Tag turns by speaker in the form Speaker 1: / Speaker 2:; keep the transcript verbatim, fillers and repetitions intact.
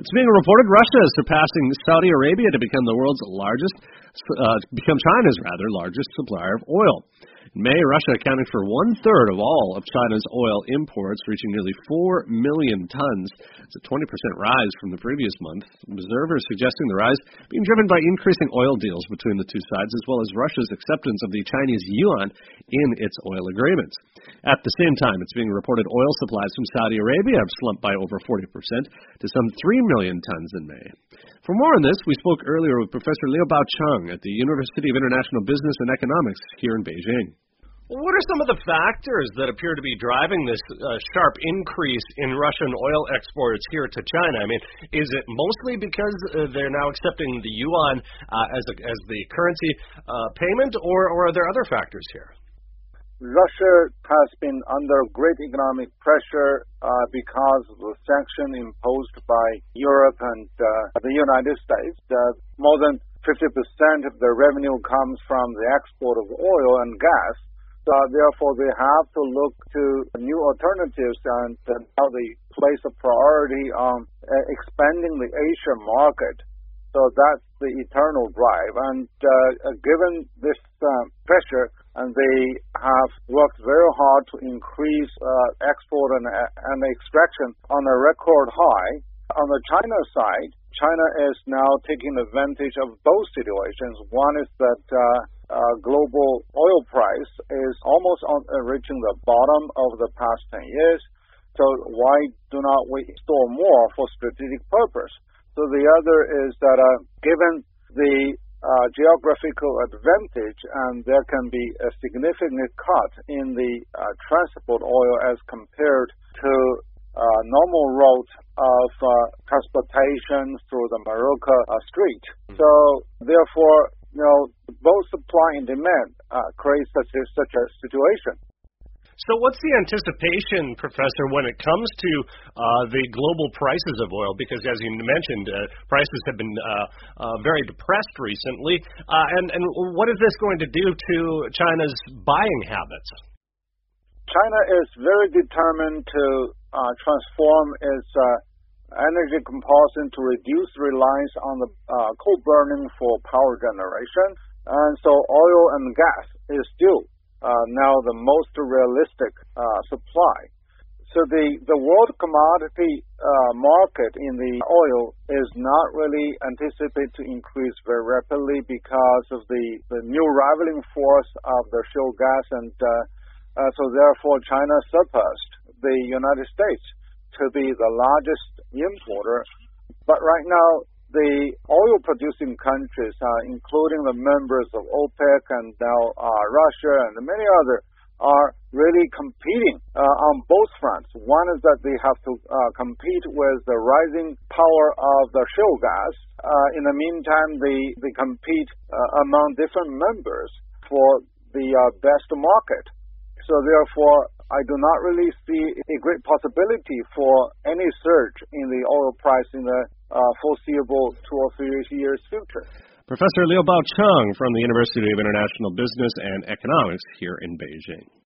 Speaker 1: It's being reported Russia is surpassing Saudi Arabia to become the world's largest, uh, become China's rather largest supplier of oil. In May, Russia accounted for one-third of all of China's oil imports, reaching nearly four million tons. It's a twenty percent rise from the previous month. Observers suggesting the rise being driven by increasing oil deals between the two sides, as well as Russia's acceptance of the Chinese yuan in its oil agreements. At the same time, it's being reported oil supplies from Saudi Arabia have slumped by over forty percent to some three million tons in May. For more on this, we spoke earlier with Professor Liubao Cheng at the University of International Business and Economics here in Beijing.
Speaker 2: What are some of the factors that appear to be driving this uh, sharp increase in Russian oil exports here to China? I mean, is it mostly because uh, they're now accepting the yuan uh, as a, as the currency uh, payment, or, or are there other factors here?
Speaker 3: Russia has been under great economic pressure uh, because of the sanction imposed by Europe and uh, the United States. Uh, more than fifty percent of their revenue comes from the export of oil and gas. So therefore, they have to look to new alternatives, and uh, now they place a priority on uh, expanding the Asian market. So that's the eternal drive. And uh, given this uh, pressure, and they have worked very hard to increase uh, export and, and extraction on a record high. On the China side, China is now taking advantage of both situations. One is that uh, uh, global oil price is almost on, uh, reaching the bottom of the past ten years. So why do not we store more for strategic purpose? So the other is that uh, given the uh, geographical advantage, and there can be a significant cut in the uh, transport oil as compared to uh, normal route of uh, transportation through the Morocco uh, Strait. So therefore, you know, both supply and demand uh, create such a, such a situation.
Speaker 2: So what's the anticipation, Professor, when it comes to uh, the global prices of oil? Because as you mentioned, uh, prices have been uh, uh, very depressed recently. Uh, and, and what is this going to do to China's buying habits?
Speaker 3: China is very determined to uh, transform its uh, energy composition to reduce reliance on the uh, coal burning for power generation. And so oil and gas is still Uh, now the most realistic uh, supply. So the, the world commodity uh, market in the oil is not really anticipated to increase very rapidly because of the, the new rivaling force of the shale gas, and uh, uh, so therefore China surpassed the United States to be the largest importer. But right now, the oil-producing countries, uh, including the members of OPEC and now uh, Russia and many others, are really competing uh, on both fronts. One is that they have to uh, compete with the rising power of the shale gas. Uh, in the meantime, they, they compete uh, among different members for the uh, best market. So therefore, I do not really see a great possibility for any surge in the oil price in the uh, foreseeable two or three years future.
Speaker 1: Professor Liubao Cheng from the University of International Business and Economics here in Beijing.